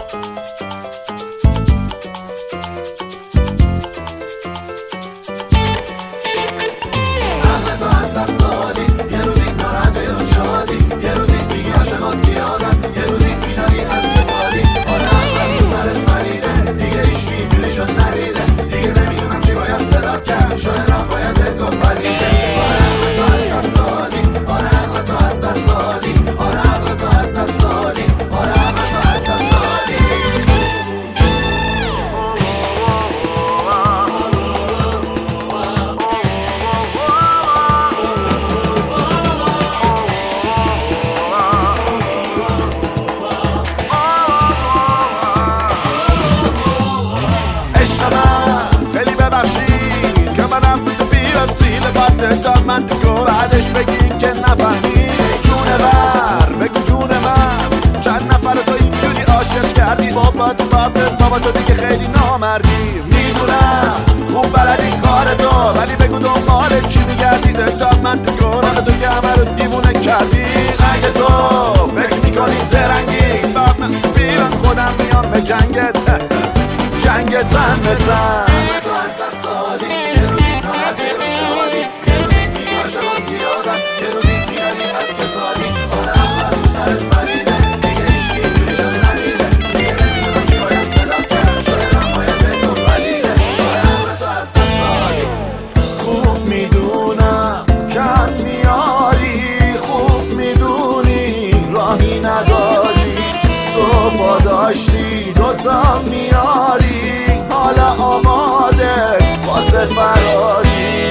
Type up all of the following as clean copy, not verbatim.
من دیگه بعدش بگین که نفهمی جونه بر بگو جون من چند نفر تو اینجوری عاشق کردی بابا تو دیگه خیلی نامردی میدونم خوب بلدی کار تو ولی بگو دنبال چی میگردی داد من دیگه راه تو که همه رو دیوونه کردی اگه تو فکر میکنی زرنگی داد من بیرون خودم میام به جنگت زن بزن تو از دست دادی یه روزی تانت یه روز شادی یه روزی میگی عاشقا زیادن یه روزی میرنی از کسادی آره عقل از تو سرت بریده دیگه هیچکی اینجوری شده ندیده دیگه نمیدونم چی باید صدات کرد شاید هم باید به تو ولیده آره عقل تو از دست دادی خوب میدونم کم میاری خوب میدونی راهی نداری تو پاداشتی دوتا میاری حالا آماده واسه فراری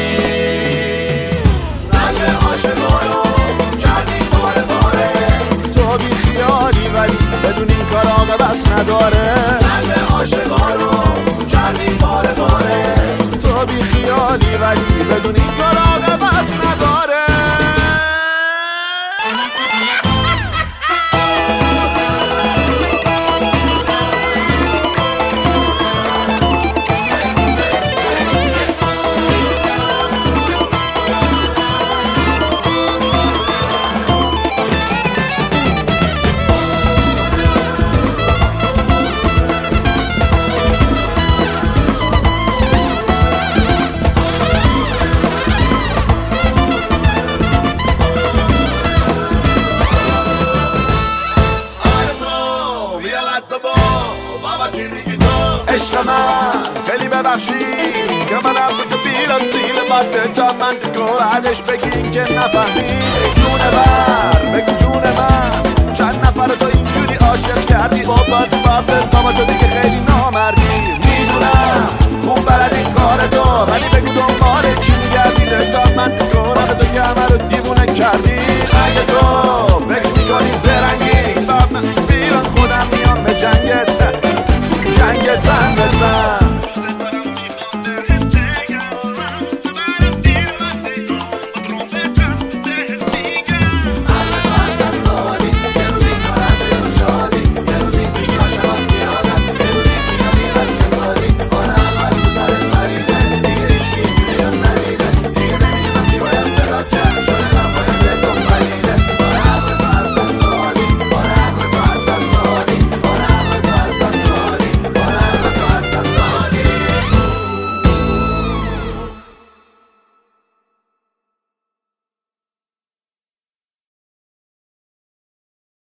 قلب عاشقا رو کردی باره باره تو بی خیالی ولی بدون این کار عاقبت نداره قلب عاشقا رو کردی باره باره تو بی خیالی ولی بدون این کار عاقبت نداره عشق من خیلی ببخشی که من هم تو بیرم سیل بده تا من دیگه بعدش بگین که نفهمی جونه بر بگو جون من چند نفر تو اینجوری عاشق کردی بابا تو دیگه خیلی نامردی میدونم خوب بلدی کار تو ولی